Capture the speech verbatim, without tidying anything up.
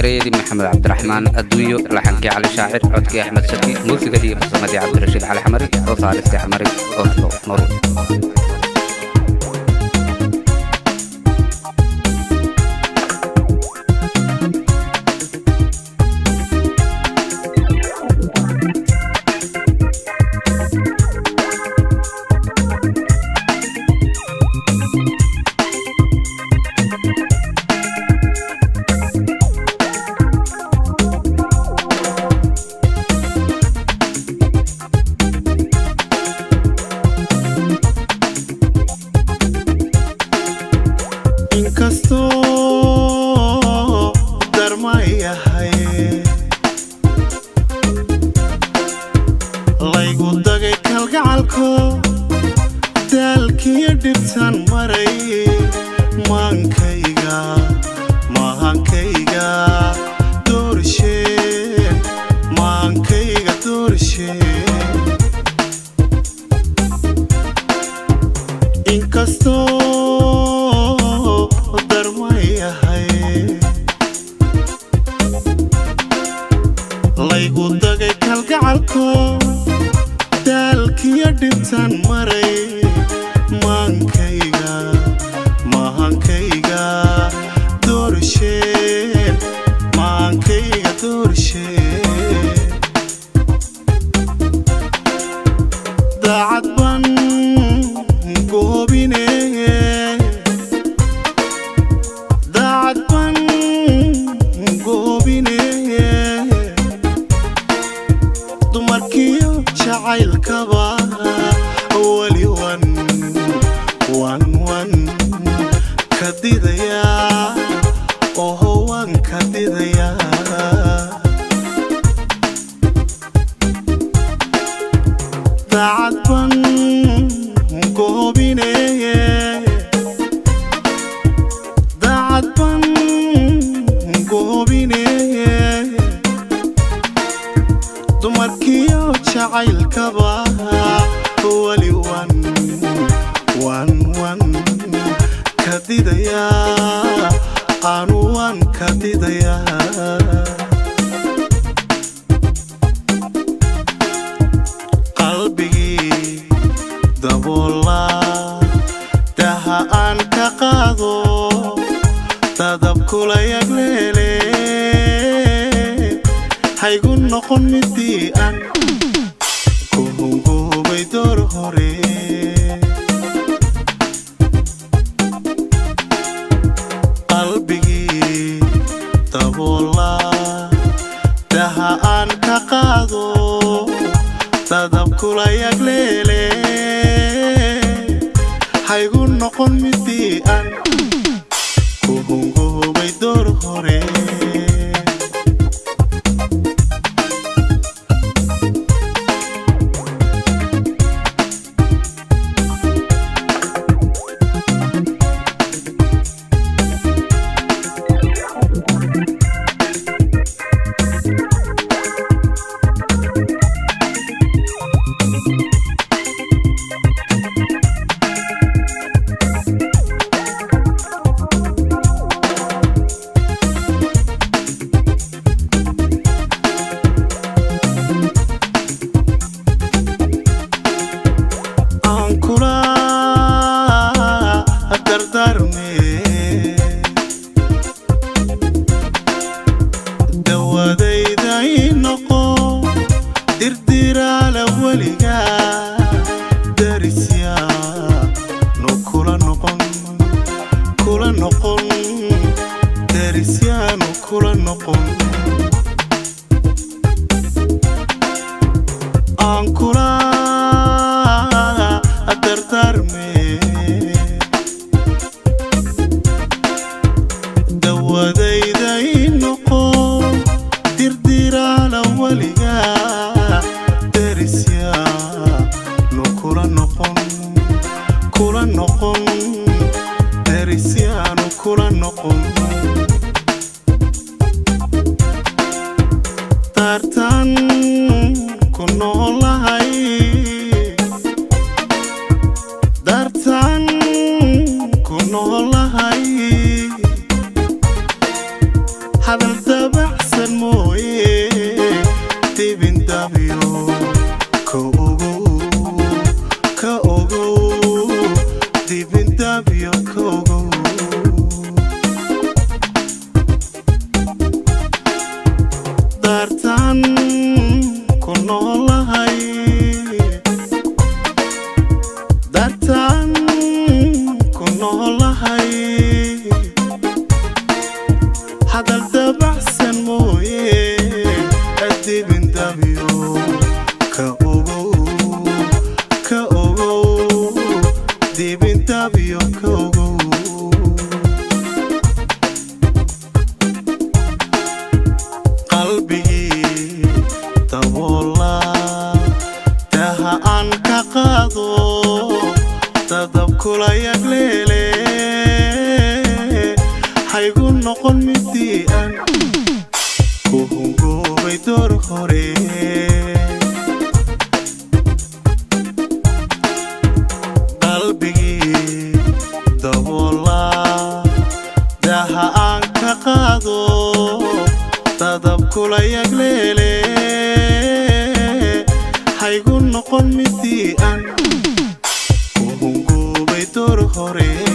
إريدي محمد عبد الرحمن أدويو لحنكي علي شاعر عدكي أحمد شكي موسيقى دي مصمدي عبد الرشيد على حمري وصار استحمري أوتلو مرو tartan ku noolahay dabacsan mooye dibin dabiyo ka ogow ka ogow dibin dabiyo ka ogow dartan ku noolahay dartan ku noolahay hadal dabacsan mooye dibin dabiyo ka ogow ka ogow dibin dabiyo ka ogow qalbigii daboola daha aan ka qaado dadab kula yagleele haygu noqon midii aan ku hungoobay door hore qalbigii daboola daha aan ka qaado dadab kula yagleele haygu noqon midii aan ku hungoobay door hore